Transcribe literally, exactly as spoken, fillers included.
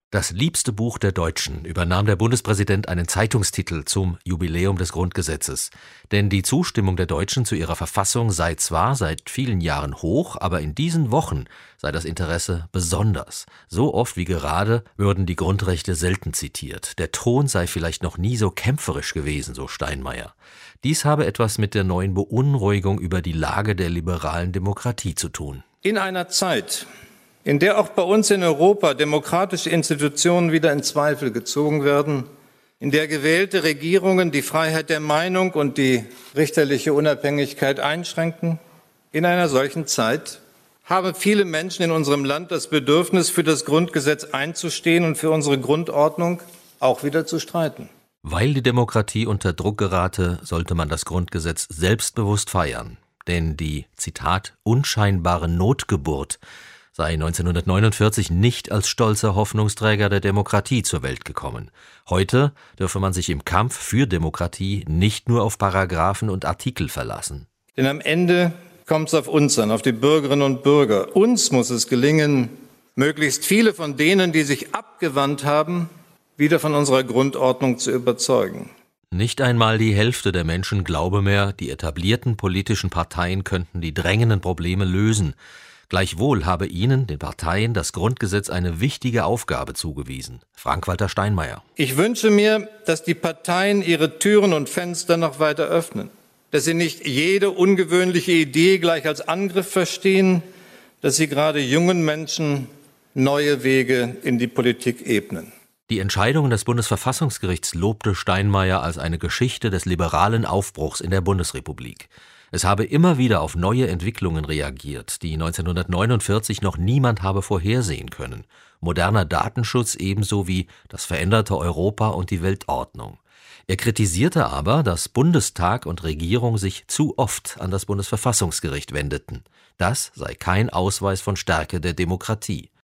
Das liebste Buch der Deutschen übernahm der Bundespräsident einen Zeitungstitel zum Jubiläum des Grundgesetzes. Denn die Zustimmung der Deutschen zu ihrer Verfassung sei zwar seit vielen Jahren hoch, aber in diesen Wochen sei das Interesse besonders. So oft wie gerade würden die Grundrechte selten zitiert. Der Ton sei vielleicht noch nie so kämpferisch gewesen, so Steinmeier. Dies habe etwas mit der neuen Beunruhigung über die Lage der liberalen Demokratie zu tun. In einer Zeit, in der auch bei uns in Europa demokratische Institutionen wieder in Zweifel gezogen werden, in der gewählte Regierungen die Freiheit der Meinung und die richterliche Unabhängigkeit einschränken, in einer solchen Zeit haben viele Menschen in unserem Land das Bedürfnis, für das Grundgesetz einzustehen und für unsere Grundordnung auch wieder zu streiten. Weil die Demokratie unter Druck gerate, sollte man das Grundgesetz selbstbewusst feiern. Denn die, Zitat, unscheinbare Notgeburt sei neunzehnhundertneunundvierzig nicht als stolzer Hoffnungsträger der Demokratie zur Welt gekommen. Heute dürfe man sich im Kampf für Demokratie nicht nur auf Paragraphen und Artikel verlassen. Denn am Ende kommt es auf uns an, auf die Bürgerinnen und Bürger. Uns muss es gelingen, möglichst viele von denen, die sich abgewandt haben, wieder von unserer Grundordnung zu überzeugen. Nicht einmal die Hälfte der Menschen glaube mehr, die etablierten politischen Parteien könnten die drängenden Probleme lösen. Gleichwohl habe ihnen, den Parteien, das Grundgesetz eine wichtige Aufgabe zugewiesen. Frank-Walter Steinmeier. Ich wünsche mir, dass die Parteien ihre Türen und Fenster noch weiter öffnen, dass sie nicht jede ungewöhnliche Idee gleich als Angriff verstehen, dass sie gerade jungen Menschen neue Wege in die Politik ebnen. Die Entscheidung des Bundesverfassungsgerichts lobte Steinmeier als eine Geschichte des liberalen Aufbruchs in der Bundesrepublik. Es habe immer wieder auf neue Entwicklungen reagiert, die neunzehnhundertneunundvierzig noch niemand habe vorhersehen können. Moderner Datenschutz ebenso wie das veränderte Europa und die Weltordnung. Er kritisierte aber, dass Bundestag und Regierung sich zu oft an das Bundesverfassungsgericht wendeten. Das sei kein Ausweis von Stärke der Demokratie.